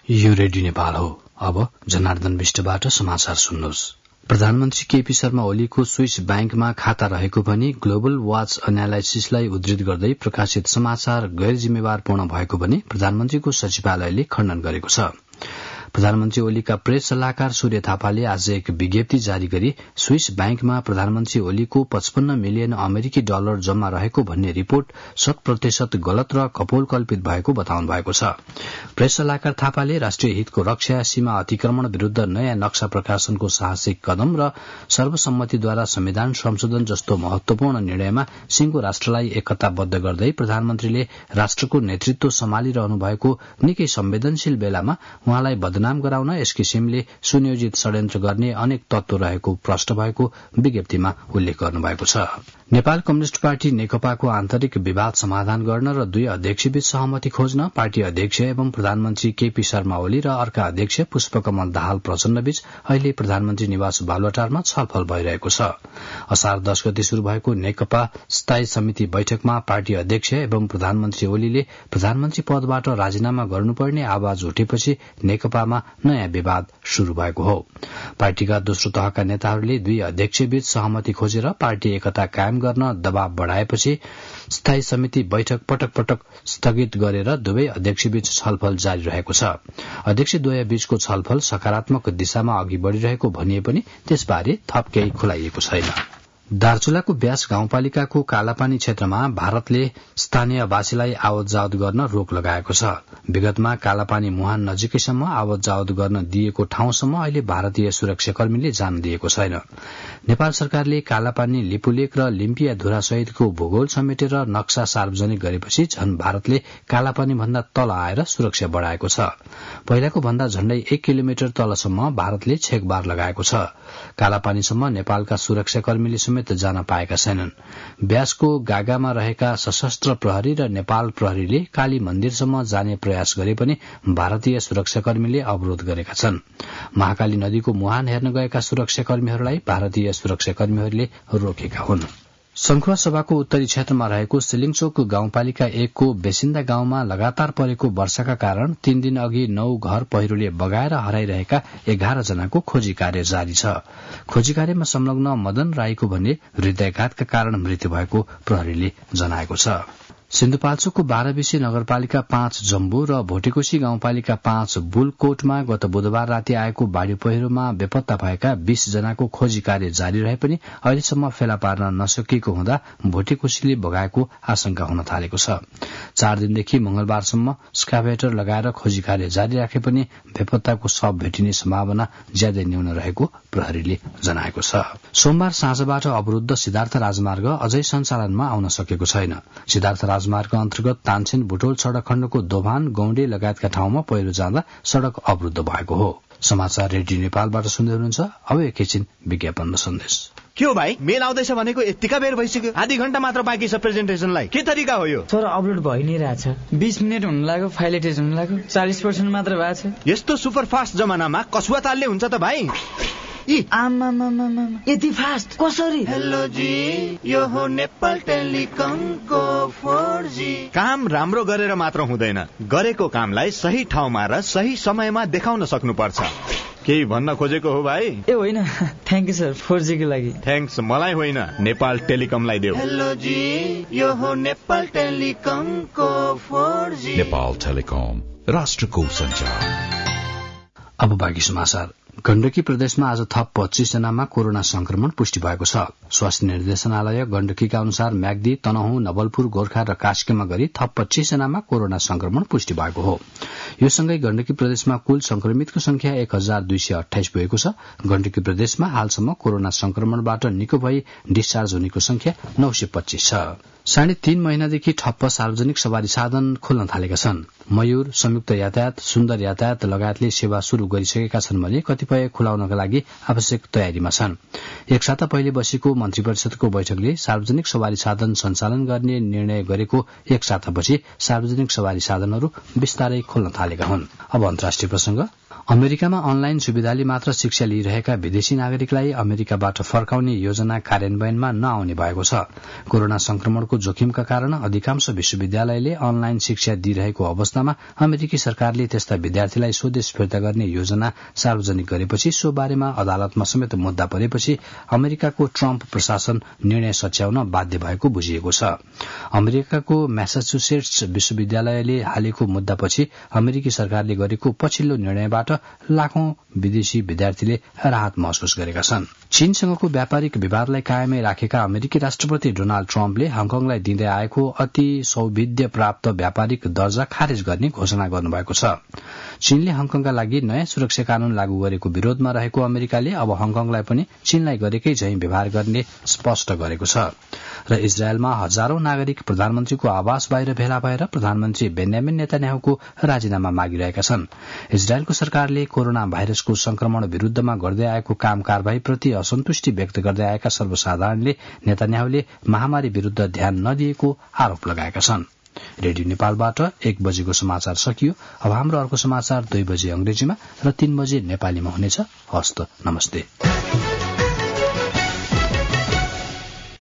यो रेडियो नेपाल हो। अब जनार्दन विष्टबाट समाचार सुन्नुहोस्। प्रधानमन्त्री केपी शर्मा ओलीको स्विस ब्याङ्कमा खाता रहेको भनी ग्लोबल वाच एनालाइसिसलाई उद्धृत गर्दै प्रकाशित समाचार गैर जिम्मेवारपूर्ण भएको भनी प्रधानमन्त्रीको सचिवालयले खण्डन गरेको छ। प्रधानमन्त्री ओलीका प्रेस सल्लाहकार सूर्य थापाले आज एक विज्ञप्ति जारी गरी स्विस ब्याङ्कमा प्रधानमन्त्री ओलीको 55 मिलियन अमेरिकी डलर जम्मा रहेको भन्ने रिपोर्ट 100% गलत र कपोलकल्पित भएको बताउनु भएको छ। प्रेस सल्लाहकार थापाले राष्ट्रिय हितको रक्षा, सीमा अतिक्रमण विरूद्ध नयाँ नक्सा प्रकाशनको साहसिक कदम र सर्वसम्मतिद्वारा संविधान संशोधन जस्तो महत्वपूर्ण निर्णयमा सिंहको राष्ट्रलाई एकताबद्ध गर्दै प्रधानमन्त्रीले राष्ट्रको नेतृत्व सम्हालिरहनु भएको निकै संवेदनशील बेलामा उहाँलाई बदनाम गराउन यस किसिमले सुनियोजित षड्यन्त्र गर्ने अनेक तत्व रहेको प्रष्ट भएको विज्ञप्तिमा उल्लेख गर्नुभएको छ। नेपाल कम्युनिष्ट पार्टी नेकपाको आन्तरिक विवाद समाधान गर्न र दुई अध्यक्षबीच सहमति खोज्न पार्टी अध्यक्ष एवं प्रधानमन्त्री केपी शर्मा ओली र अर्का अध्यक्ष पुष्पकमल दाहाल प्रचण्डबीच अहिले प्रधानमन्त्री निवास बालुवाटारमा छलफल भइरहेको छ। असार 10 गते शुरू भएको नेकपा स्थायी समिति बैठकमा पार्टी अध्यक्ष एवं प्रधानमन्त्री ओलीले प्रधानमन्त्री पदबाट राजीनामा गर्नुपर्ने आवाज उठेपछि नेकपामा नयाँ विवाद शुरू भएको हो। पार्टीका दोस्रो तहका नेताहरूले दुई अध्यक्षबीच सहमति खोजेर पार्टी एकता कायम गर्न दबाव बढ़ाएपछि स्थायी समिति बैठक पटक पटक स्थगित गरेर दुवै अध्यक्षबीच छलफल जारी रहेको छ। अध्यक्षद्वय बीचको छलफल सकारात्मक दिशामा अघि बढ़िरहेको भनिए पनि त्यसबारे थप केही खुलाइएको छैन। दार्चुलाको ब्यास गाउँपालिकाको कालापानी क्षेत्रमा भारतले स्थानीयवासीलाई आवत जावत गर्न रोक लगाएको छ। विगतमा कालापानी मुहान नजिकैसम्म आवत जावत गर्न दिएको ठाउँसम्म अहिले भारतीय सुरक्षाकर्मीले जान दिएको छैन। नेपाल सरकारले कालापानी, लिपुलेक र लिम्पिया धुरा सहितको भूगोल समेटेर नक्सा सार्वजनिक गरेपछि झन भारतले कालापानी भन्दा तल आएर सुरक्षा बढ़ाएको छ। पहिलाको भन्दा झण्डै 1 किलोमिटर तलसम्म भारतले छेकबार लगाएको छ। कालापानीसम्म नेपालका सुरक्षाकर्मीले समेत जान पाएका छैनन्। ब्यासको गागामा रहेका सशस्त्र प्रहरी र नेपाल प्रहरीले काली मन्दिरसम्म जाने प्रयास गरे पनि भारतीय सुरक्षाकर्मीले अवरोध गरेका छन्। महाकाली नदीको मुहान हेर्न गएका सुरक्षाकर्मीहरूलाई भारतीय सुरक्षाकर्मीहरूले रोकेका हुन्। संखुवा सभाको उत्तरी क्षेत्रमा रहेको सिलिङचोक गाउँपालिका 1 को बेसिन्दा गाउँमा लगातार परेको वर्षाका कारण 3 दिन अघि 9 घर पहिरोले बगाएर हराइरहेका 11 जनाको खोजी कार्य जारी छ। खोजी कार्यमा संलग्न मदन राईको भने हृदयाघातका कारण मृत्यु भएको प्रहरीले जनाएको छ। सिन्धुपाल्चोकको 12 बिसे नगरपालिका 5 जम्बू र भोटेकोशी गाउँपालिका 5 बुलकोटमा गत बुधबार राति आएको बाढ़ी पहिरोमा बेपत्ता भएका 20 जनाको खोजी कार्य जारी रहे पनि अहिलेसम्म फेला पार्न नसकिएको हुँदा भोटेकोशीले बगाएको आशंका हुन थालेको छ। 4 दिनदेखि मंगलबारसम्म स्काभेटर लगाएर खोजी कार्य जारी राखे पनि बेपत्ताको शव भेटिने सम्भावना ज्यादै न्यून रहेको प्रहरीले जनाएको छ। सोमबार साँझबाट अवरुद्ध सिद्धार्थ राजमार्ग अझै सञ्चालनमा आउन सकेको छैन। सिद्धार्थ राजमार्ग अन्तर्गत तानसेन बुटोल सड़क खण्डको दोभान, गौंडे लगायतका ठाउँमा पहिरो जाँदा सड़क अवरुद्ध भएको हो। समाचार रेडियो नेपालबाट सुन्दै हुनुहुन्छ। अब एकैछिन विज्ञापन सन्देश। के हो भाइ, मेल आउँदैछ भनेको यतिका बेर भइसक्यो? आधी घण्टा मात्र बाँकी छ प्रेजेन्टेसनलाई। के तरिका हो यो? सर, अपलोड भइ नै रहेछ। 20 मिनेट हुन लाग्यो, फाइल एटेच हुन लाग्यो, 40% मात्र भएको छ। यस्तो सुपर फास्ट जमानामा कसुवा तालले हुन्छ त भाइ? यति फास्ट कसरी? हेलो जी, यो हो नेपाल टेलिकमको 4G। काम राम्रो गरेर मात्र हुँदैन, गरेको कामलाई सही ठाउँमा र सही समयमा देखाउन सक्नुपर्छ। केही भन्न खोजेको हो भाइ? ए होइन, थ्याङ्क यू सर 4G को लागि। थ्याङ्क्स मलाई होइन, नेपाल टेलिकमलाई देऊ। हेलो जी, यो हो नेपाल टेलिकमको 4G। नेपाल टेलिकम, राष्ट्रको सञ्चार। अब बाँकी समाचार। गण्डकी प्रदेशमा आज थप 25 जनामा कोरोना संक्रमण पुष्टि भएको छ। स्वास्थ्य निर्देशनालय गण्डकीका अनुसार म्याग्दी, तनहुँ, नवलपुर, गोर्खा र कास्कीमा गरी थप 25 जनामा कोरोना संक्रमण पुष्टि भएको हो। यो सँगै गण्डकी प्रदेशमा कुल संक्रमितको संख्या 1228 पुगेको छ। गण्डकी प्रदेशमा हालसम्म कोरोना संक्रमणबाट निको भई डिस्चार्ज हुनेको संख्या 925 छ। 3.5 महिनादेखि ठप्प सार्वजनिक सवारी साधन खोल्न थालेका छन्। मयूर, संयुक्त यातायात, सुन्दर यातायात लगायतले सेवा शुरू गरिसकेका छन् भने कतिपय खुलाउनका लागि आवश्यक तयारीमा छन्। एक साता पहिले बसेको मन्त्री परिषदको बैठकले सार्वजनिक सवारी साधन सञ्चालन गर्ने निर्णय गरेको एक सातापछि सार्वजनिक सवारी साधनहरू विस्तारै खोल्न थालेका हुन्। अब अन्तर्राष्ट्रिय प्रसंग। अमेरिकामा अनलाइन सुविधाले मात्र शिक्षा लिइरहेका विदेशी नागरिकलाई अमेरिकाबाट फर्काउने योजना कार्यान्वयनमा नआउने भएको छ। कोरोना संक्रमणको जोखिमका कारण अधिकांश विश्वविद्यालयले अनलाइन शिक्षा दिइरहेको अवस्थामा अमेरिकी सरकारले त्यस्ता विद्यार्थीलाई स्वदेश फिर्ता गर्ने योजना सार्वजनिक गरेपछि सो बारेमा अदालतमा समेत मुद्दा परेपछि अमेरिकाको ट्रम्प प्रशासन निर्णय सच्याउन बाध्य भएको बुझिएको छ। अमेरिकाको मैसाचुसेट्स विश्वविद्यालयले हालेको मुद्दापछि अमेरिकी सरकारले गरेको पछिल्लो निर्णयबाट लाखौं विदेशी विद्यार्थीले राहत महसुस गरेका छन्। चीनसँगको व्यापारिक विवादलाई कायमै राखेका अमेरिकी राष्ट्रपति डोनाल्ड ट्रम्पले हङकङलाई दिँदै आएको अति सौविध्य प्राप्त व्यापारिक दर्जा खारेज गर्ने घोषणा गर्नुभएको छ। चीनले हङकङका लागि नयाँ सुरक्षा कानून लागू गरेको विरोधमा रहेको अमेरिकाले अब हङकङलाई पनि चीनलाई गरेकै झैं व्यवहार गर्ने स्पष्ट गरेको छ। र इजरायलमा हजारौं नागरिक प्रधानमन्त्रीको आवास बाहिर भेला भएर प्रधानमन्त्री बेन्यामिन नेतान्याहुको राजीनामा मागिरहेका छन्। इजरायलको सरकारले कोरोना भाइरसको संक्रमण विरूद्धमा गर्दै आएको काम कारबाहीप्रति असन्तुष्टि व्यक्त गर्दै आएका सर्वसाधारणले नेतान्याहुले महामारी विरूद्ध ध्यान नदिएको आरोप लगाएका छन्। रेडियो नेपालबाट 1 बजेको समाचार सकियो। अब हाम्रो अर्को समाचार 2 बजे अंग्रेजीमा र 3 बजे नेपालीमा हुनेछ। हस्त नमस्ते।